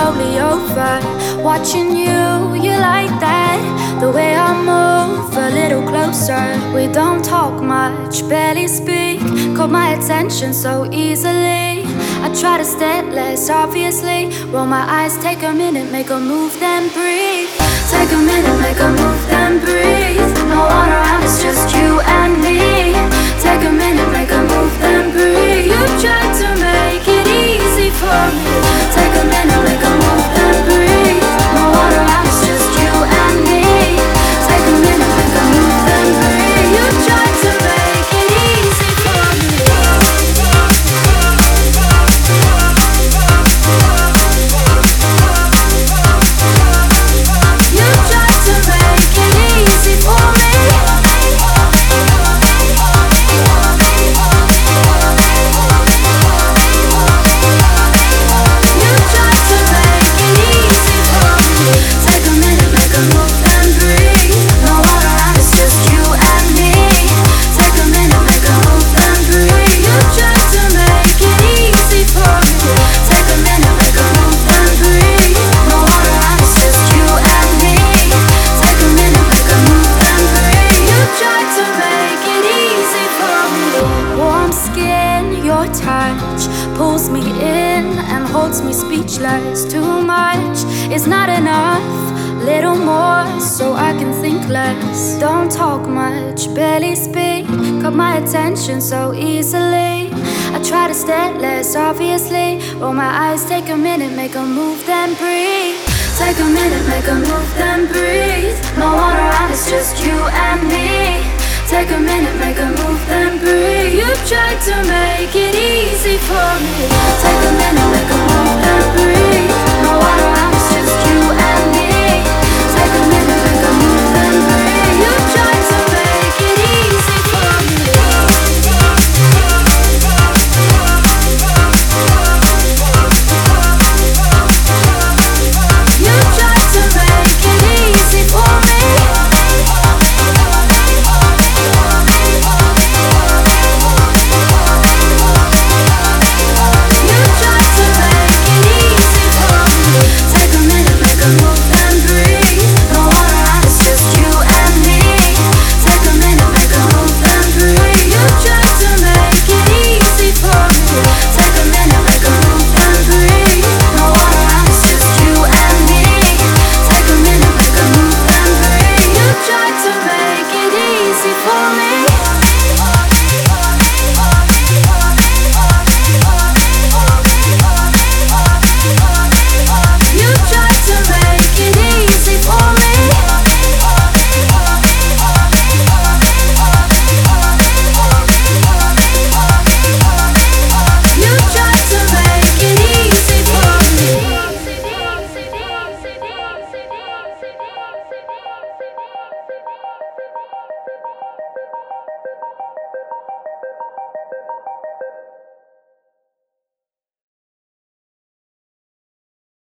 slowly over. Watching you like that. The way I move a little closer. We don't talk much, barely speak. Caught my attention so easily. I try to stay less obviously. Roll my eyes, take a minute, make a move, then breathe. Take a minute, make a move, then breathe. No one around, it's just you and me. Take a minute, make a move, then breathe. You tried to make it easy for me. Take a minute, make a move, then breathe. No one around, it's just you and me. Take a minute, make a move, then breathe. You tried to make it easy for me. You tried to make it easy for me. You tried to make it easy for me. Take a minute, make a move, then breathe. No one around, it's just you and me. Take a minute, make a move, then breathe. You tried to make it easy for me. Take a minute, make a move, then breathe. No one around, it's just you and me. Take a minute, make a move, then breathe. You tried to make it easy for me. Warm skin, your touch pulls me in and holds me speechless. Too much is not enough. Little more so I can think less. Don't talk much, barely speak. Got my attention so easily. I try to stay less obviously. Roll my eyes, take a minute, make a move, then breathe. Take a minute, make a move, then breathe. No one around, it's just you and me. Take a minute, make a move, then breathe. You tried to make it easy for me. Take a minute, make a